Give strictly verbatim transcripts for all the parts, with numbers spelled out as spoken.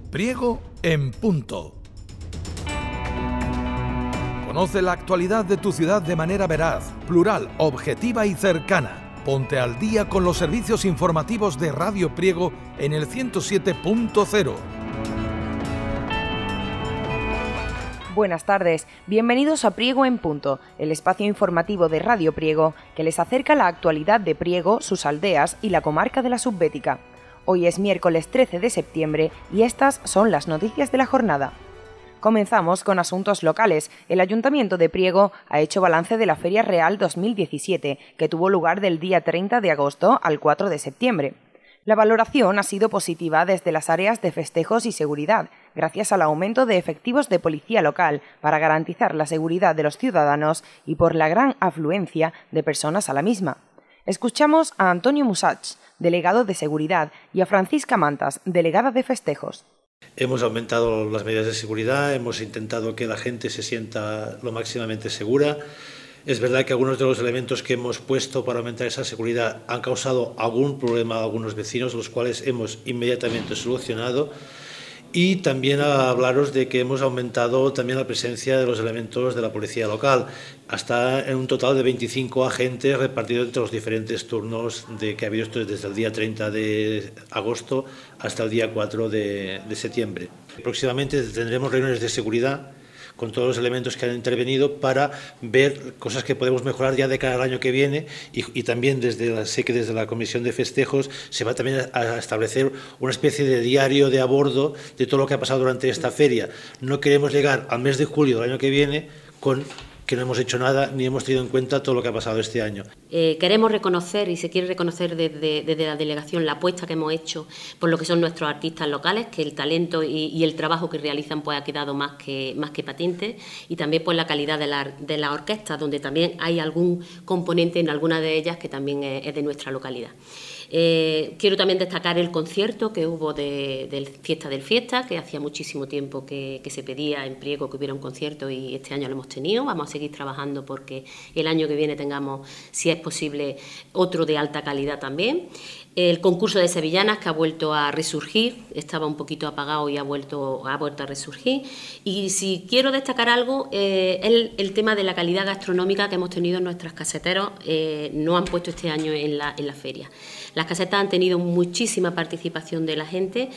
Priego en Punto. Conoce la actualidad de tu ciudad de manera veraz, plural, objetiva y cercana. Ponte al día con los servicios informativos de Radio Priego en el ciento siete punto cero. Buenas tardes, bienvenidos a Priego en Punto, el espacio informativo de Radio Priego que les acerca la actualidad de Priego, sus aldeas y la comarca de la Subbética. Hoy es miércoles trece de septiembre y estas son las noticias de la jornada. Comenzamos con asuntos locales. El Ayuntamiento de Priego ha hecho balance de la Feria Real dos mil diecisiete, que tuvo lugar del día treinta de agosto al cuatro de septiembre. La valoración ha sido positiva desde las áreas de festejos y seguridad, gracias al aumento de efectivos de policía local para garantizar la seguridad de los ciudadanos y por la gran afluencia de personas a la misma. Escuchamos a Antonio Musach, delegado de Seguridad, y a Francisca Mantas, delegada de Festejos. Hemos aumentado las medidas de seguridad, hemos intentado que la gente se sienta lo máximamente segura. Es verdad que algunos de los elementos que hemos puesto para aumentar esa seguridad han causado algún problema a algunos vecinos, los cuales hemos inmediatamente solucionado. Y también a hablaros de que hemos aumentado también la presencia de los elementos de la policía local, hasta en un total de veinticinco agentes repartidos entre los diferentes turnos de que ha habido esto desde el día treinta de agosto hasta el día cuatro de septiembre. Próximamente tendremos reuniones de seguridad con todos los elementos que han intervenido para ver cosas que podemos mejorar ya de cara al año que viene y, y también desde la, sé que desde la Comisión de Festejos se va también a, a establecer una especie de diario de a bordo de todo lo que ha pasado durante esta feria. No queremos llegar al mes de julio del año que viene con que no hemos hecho nada ni hemos tenido en cuenta todo lo que ha pasado este año. Eh, queremos reconocer y se quiere reconocer desde, desde la delegación la apuesta que hemos hecho por lo que son nuestros artistas locales, que el talento y, y el trabajo que realizan pues ha quedado más que, más que patente, y también pues la calidad de la, de la orquesta, donde también hay algún componente en alguna de ellas que también es, es de nuestra localidad. Eh, quiero también destacar el concierto que hubo de, de Fiesta del Fiesta, que hacía muchísimo tiempo que, que se pedía en Priego que hubiera un concierto y este año lo hemos tenido. Vamos a seguir trabajando porque el año que viene tengamos, si es posible, otro de alta calidad también. El concurso de sevillanas que ha vuelto a resurgir, estaba un poquito apagado y ha vuelto, ha vuelto a resurgir. Y si quiero destacar algo, eh, el, el tema de la calidad gastronómica que hemos tenido en nuestras caseteros, eh, no han puesto este año en la, en la feria. Las casetas han tenido muchísima participación de la gente.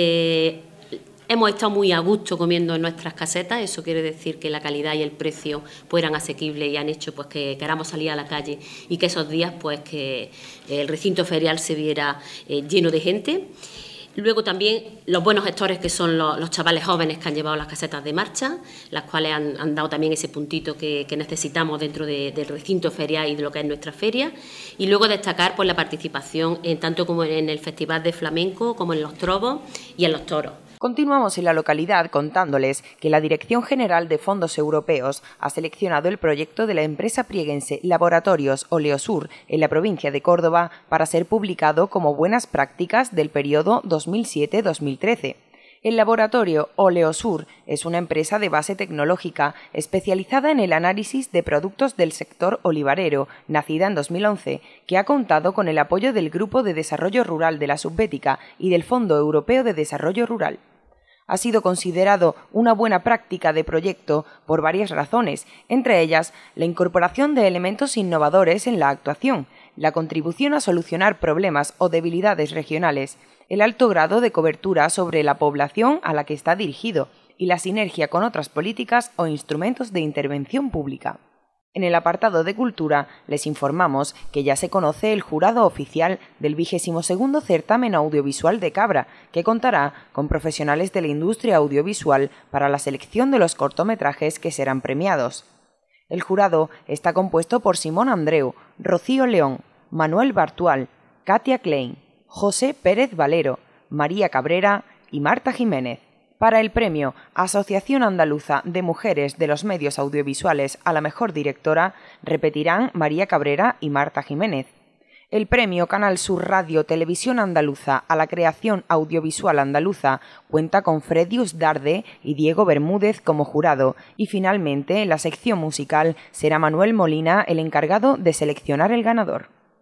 Eh, Hemos estado muy a gusto comiendo en nuestras casetas, eso quiere decir que la calidad y el precio pues, eran asequibles y han hecho pues, que queramos salir a la calle y que esos días pues, que el recinto ferial se viera eh, lleno de gente. Luego también los buenos gestores que son los, los chavales jóvenes que han llevado las casetas de marcha, las cuales han, han dado también ese puntito que, que necesitamos dentro de, del recinto ferial y de lo que es nuestra feria. Y luego destacar pues, la participación en, tanto como en el Festival de Flamenco como en los Trobos y en los Toros. Continuamos en la localidad contándoles que la Dirección General de Fondos Europeos ha seleccionado el proyecto de la empresa prieguense Laboratorios Oleosur en la provincia de Córdoba para ser publicado como buenas prácticas del periodo dos mil siete a dos mil trece. El laboratorio Oleosur es una empresa de base tecnológica especializada en el análisis de productos del sector olivarero, nacida en dos mil once, que ha contado con el apoyo del Grupo de Desarrollo Rural de la Subbética y del Fondo Europeo de Desarrollo Rural. Ha sido considerado una buena práctica de proyecto por varias razones, entre ellas la incorporación de elementos innovadores en la actuación, la contribución a solucionar problemas o debilidades regionales, el alto grado de cobertura sobre la población a la que está dirigido y la sinergia con otras políticas o instrumentos de intervención pública. En el apartado de Cultura les informamos que ya se conoce el jurado oficial del vigésimo segundo certamen audiovisual de Cabra, que contará con profesionales de la industria audiovisual para la selección de los cortometrajes que serán premiados. El jurado está compuesto por Simón Andreu, Rocío León, Manuel Bartual, Katia Klein, José Pérez Valero, María Cabrera y Marta Jiménez. Para el premio Asociación Andaluza de Mujeres de los Medios Audiovisuales a la Mejor Directora, repetirán María Cabrera y Marta Jiménez. El premio Canal Sur Radio Televisión Andaluza a la Creación Audiovisual Andaluza cuenta con Fredius Darde y Diego Bermúdez como jurado, y finalmente en la sección musical será Manuel Molina el encargado de seleccionar el ganador.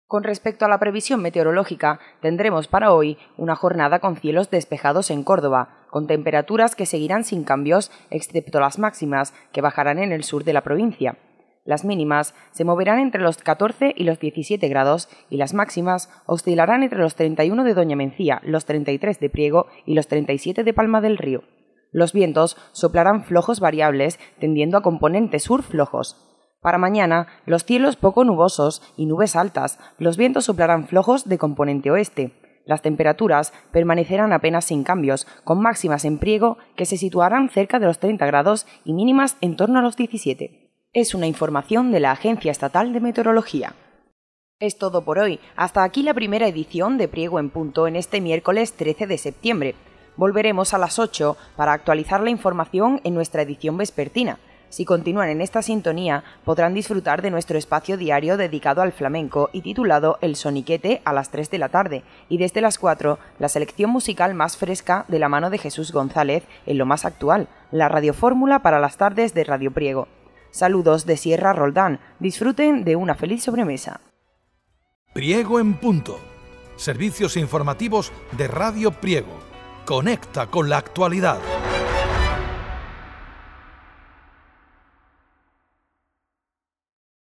Con respecto a la previsión meteorológica, tendremos para hoy una jornada con cielos despejados en Córdoba, con temperaturas que seguirán sin cambios, excepto las máximas, que bajarán en el sur de la provincia. Las mínimas se moverán entre los catorce y los diecisiete grados y las máximas oscilarán entre los treinta y uno de Doña Mencía, los treinta y tres de Priego y los treinta y siete de Palma del Río. Los vientos soplarán flojos variables, tendiendo a componente sur flojos. Para mañana, los cielos poco nubosos y nubes altas, los vientos soplarán flojos de componente oeste. Las temperaturas permanecerán apenas sin cambios, con máximas en Priego que se situarán cerca de los treinta grados y mínimas en torno a los diecisiete. Es una información de la Agencia Estatal de Meteorología. Es todo por hoy. Hasta aquí la primera edición de Priego en Punto en este miércoles trece de septiembre. Volveremos a las ocho para actualizar la información en nuestra edición vespertina. Si continúan en esta sintonía, podrán disfrutar de nuestro espacio diario dedicado al flamenco y titulado El Soniquete a las tres de la tarde, y desde las cuatro, la selección musical más fresca de la mano de Jesús González en lo más actual, la radiofórmula para las tardes de Radio Priego. Saludos de Sierra Roldán, disfruten de una feliz sobremesa. Priego en Punto. Servicios informativos de Radio Priego. Conecta con la actualidad.